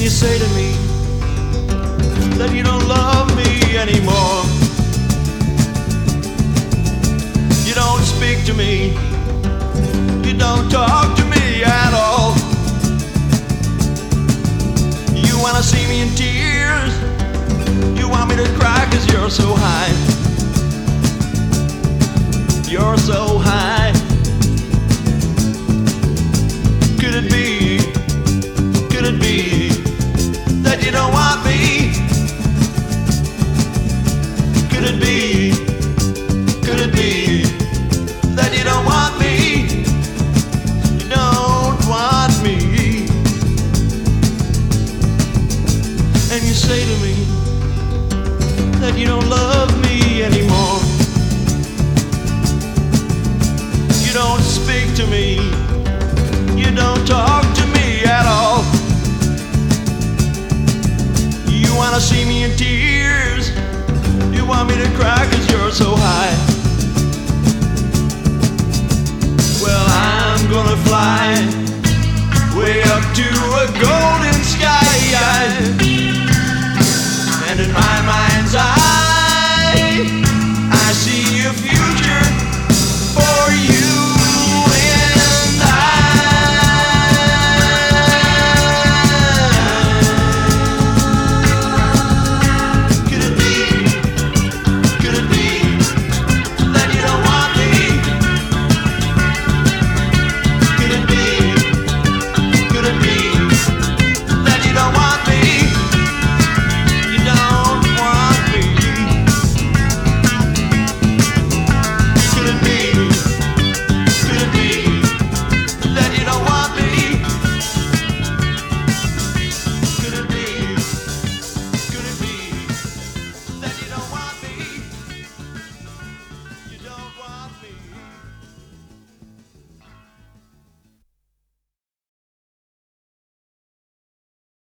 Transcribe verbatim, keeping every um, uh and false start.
you say to me that you don't love me anymore. You don't speak to me, you don't talk to me at all. You wanna see me in tears, you want me to cry 'cause you're so high. You're so high. Could it be, could it be that you don't want me? Could it be, could it be that you don't want me? You don't want me. And you say to me that you don't love me anymore. You don't speak to me, you don't talk to me at all. You wanna see me in tears, you want me to cry 'cause you're so high. Well, I'm gonna fly way up to a